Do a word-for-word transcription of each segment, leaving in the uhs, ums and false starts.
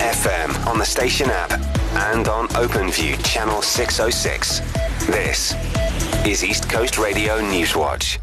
F M, on the station app, and on OpenView Channel six oh six. This is East Coast Radio Newswatch.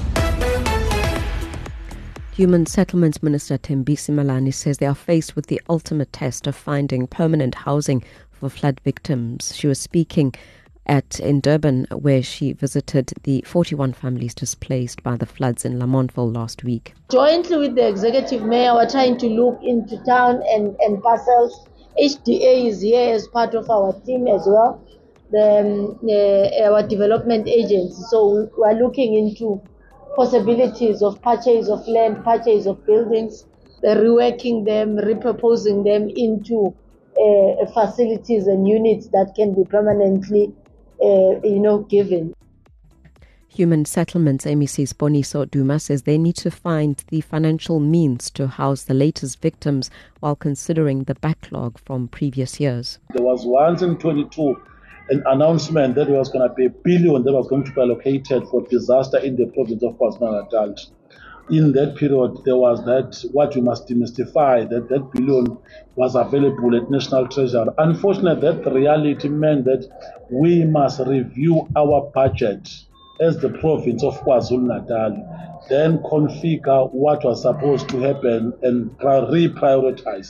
Human Settlements Minister Thembisi Malani says they are faced with the ultimate test of finding permanent housing for flood victims. She was speaking at in Durban, where she visited the forty-one families displaced by the floods in Lamontville last week. Jointly with the executive mayor, we're trying to look into town and, and parcels. H D A is here as part of our team as well, the, um, uh, our development agency. So we're looking into possibilities of purchase of land, purchase of buildings, uh, reworking them, repurposing them into uh, facilities and units that can be permanently Uh, you know, given. Human Settlements M E C's Boniso Duma says they need to find the financial means to house the latest victims while considering the backlog from previous years. There was once in twenty-two an announcement that there was going to be a billion that was going to be allocated for disaster in the province of KwaZulu-Natal. In that period, there was that, what we must demystify, that that billion was available at National Treasury. Unfortunately, that reality meant that we must review our budget as the province of KwaZulu-Natal, then configure what was supposed to happen and reprioritize.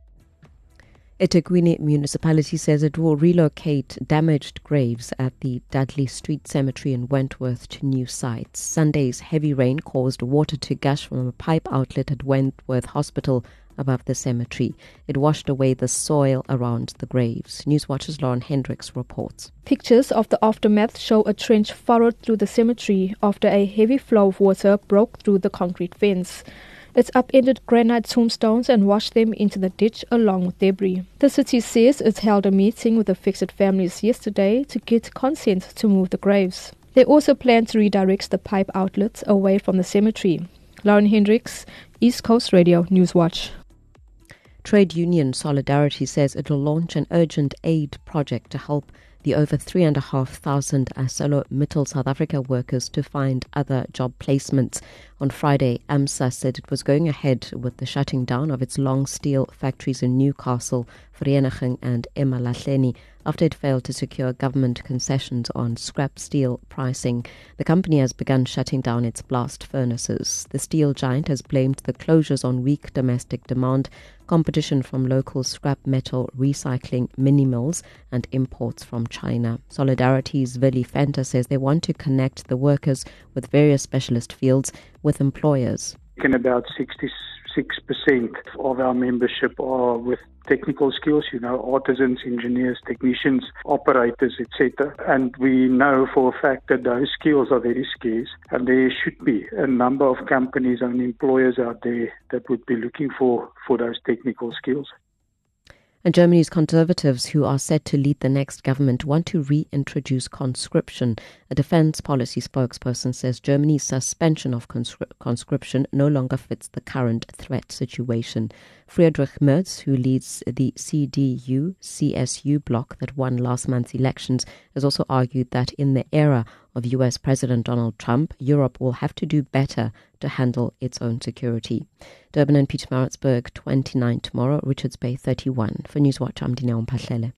eThekwini municipality says it will relocate damaged graves at the Dudley Street Cemetery in Wentworth to new sites. Sunday's heavy rain caused water to gush from a pipe outlet at Wentworth Hospital above the cemetery. It washed away the soil around the graves. Newswatch's Lauren Hendricks reports. Pictures of the aftermath show a trench furrowed through the cemetery after a heavy flow of water broke through the concrete fence. It's upended granite tombstones and washed them into the ditch along with debris. The city says it held a meeting with affected families yesterday to get consent to move the graves. They also plan to redirect the pipe outlets away from the cemetery. Lauren Hendricks, East Coast Radio Newswatch. Trade union Solidarity says it will launch an urgent aid project to help the over three and a half thousand ArcelorMittal South Africa workers to find other job placements. On Friday, AMSA said it was going ahead with the shutting down of its long steel factories in Newcastle, Vereeniging and eMalahleni after it failed to secure government concessions on scrap steel pricing. The company has begun shutting down its blast furnaces. The steel giant has blamed the closures on weak domestic demand, competition from local scrap metal recycling mini mills and imports from China. Solidarity's Vili Fenta says they want to connect the workers with various specialist fields with employers. And about sixty-six percent of our membership are with technical skills, you know, artisans, engineers, technicians, operators, et cetera. And we know for a fact that those skills are very scarce, and there should be a number of companies and employers out there that would be looking for, for those technical skills. And Germany's conservatives, who are set to lead the next government, want to reintroduce conscription. A defense policy spokesperson says Germany's suspension of conscri- conscription no longer fits the current threat situation. Friedrich Merz, who leads the C D U C S U bloc that won last month's elections, has also argued that in the era of U S President Donald Trump, Europe will have to do better to handle its own security. Durban and Pietermaritzburg twenty-nine tomorrow, Richards Bay thirty-one. For Newswatch, I'm Dineo Mpahlele.